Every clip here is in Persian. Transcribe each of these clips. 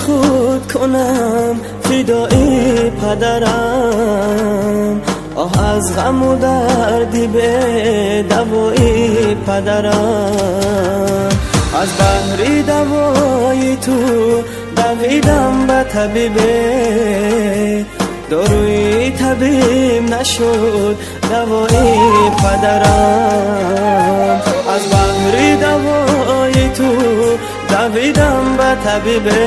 خود کنم فدای پدرم، آه از غم و دردی به دوای پدرم. از بحری دوای تو دویدم به طبیبه، داروی طبیب نشد دوای پدرم. از بحری دوای تو دویدم به طبیبه،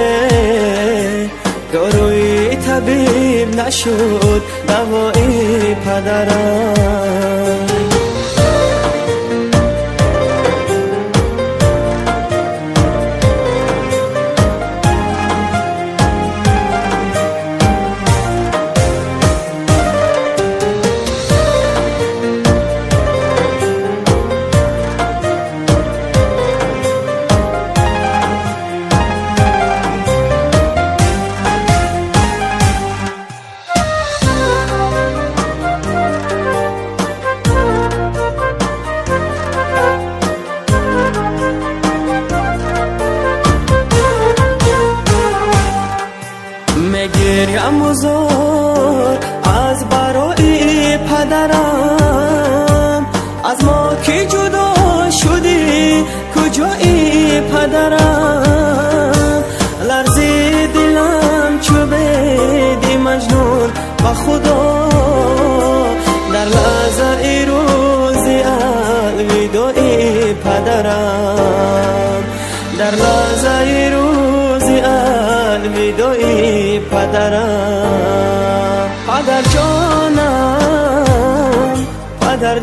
داروی طبیب نشد دوای پدرم. گریم و زار از برای پدرم، از ما که جدا شدی کجایی پدرم. لرزی دلم چو بدی مجنون با خدا، در لحظه ای روزی الوداعی پدرم، در لحظه ای روزی الوداعی پدرم. پدر جانم، پدر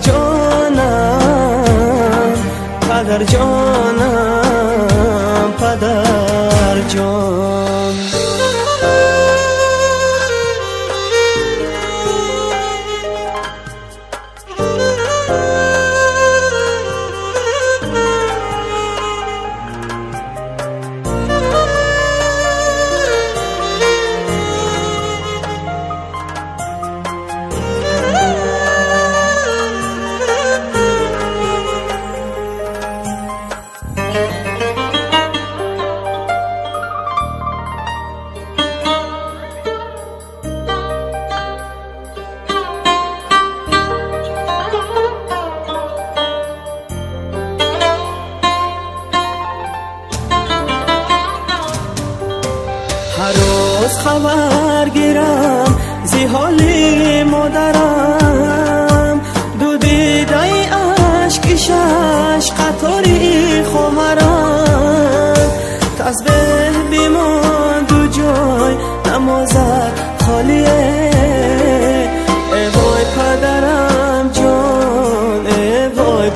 جانم، پدر جانم، پدر جان. هر روز خبر گیرم زی حالی مادرم، دو دیده عشق شش قطاری خواهرم. تسبیح بیمان دو جای نمازت خالیه، ای وای پدرم جان، ای وای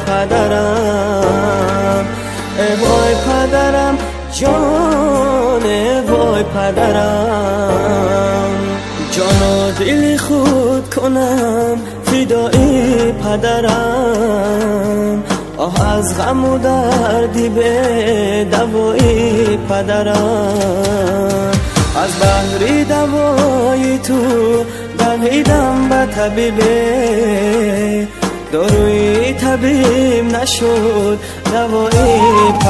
پدرم، ای وای پدرم جان، ای وای پدرم. جان و دل خود کنم فدای پدرم، آه از غم و دردی به دوای پدرم. از بحری دوای تو دویدم به طبیبه، داروی طبیب نشد دوای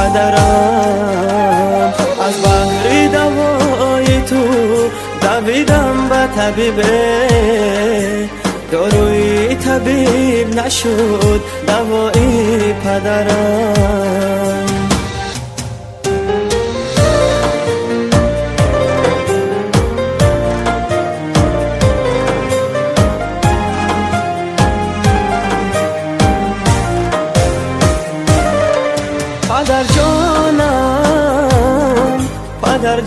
پدرم. از بحری دوای تو دویدم به طبیبه، داروی طبیب نشد دوای پدرم. پدر جانم، پدر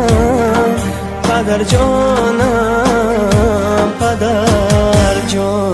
جانم، پدر جانم، پدر جان.